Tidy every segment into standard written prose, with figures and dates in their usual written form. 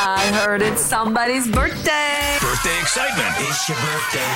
I heard it's somebody's birthday. Birthday excitement. It's your birthday.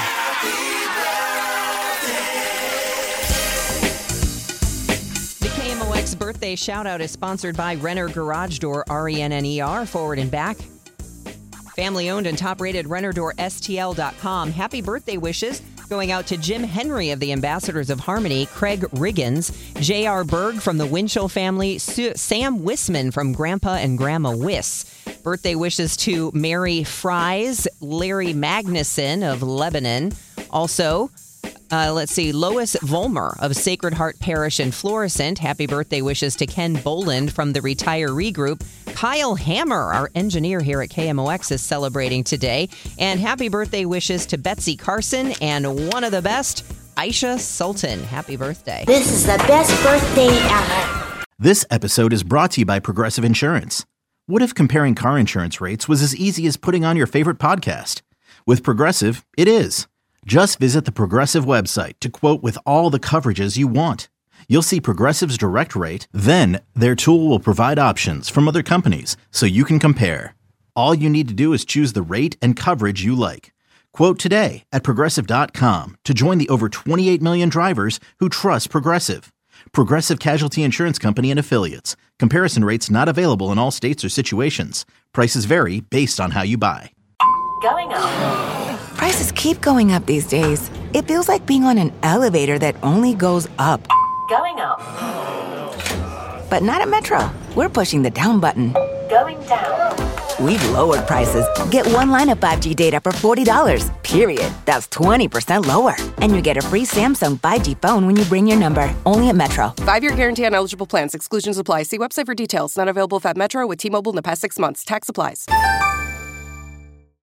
The KMOX birthday shout-out is sponsored by Renner Garage Door, RENNER, forward and back. Family-owned and top-rated RennerDoorSTL.com. Happy birthday wishes going out to Jim Henry of the Ambassadors of Harmony, Craig Riggins, J.R. Berg from the Winchell family, Sam Wissman from Grandpa and Grandma Wiss. Birthday wishes to Mary Fries, Larry Magnuson of Lebanon. Also, Lois Volmer of Sacred Heart Parish in Florissant. Happy birthday wishes to Ken Boland from the Retiree Group. Kyle Hammer, our engineer here at KMOX, is celebrating today. And happy birthday wishes to Betsy Carson and one of the best, Aisha Sultan. Happy birthday. This is the best birthday ever. This episode is brought to you by Progressive Insurance. What if comparing car insurance rates was as easy as putting on your favorite podcast? With Progressive, it is. Just visit the Progressive website to quote with all the coverages you want. You'll see Progressive's direct rate, then their tool will provide options from other companies so you can compare. All you need to do is choose the rate and coverage you like. Quote today at Progressive.com to join the over 28 million drivers who trust Progressive. Progressive Casualty Insurance Company and Affiliates. Comparison rates not available in all states or situations. Prices vary based on how you buy. Going up. Prices keep going up these days. It feels like being on an elevator that only goes up. Going up. But not at Metro. We're pushing the down button. Going down. We've lowered prices. Get one line of 5G data for $40, period. That's 20% lower. And you get a free Samsung 5G phone when you bring your number. Only at Metro. 5-year guarantee on eligible plans. Exclusions apply. See website for details. Not available at Metro with T-Mobile in the past 6 months. Tax applies.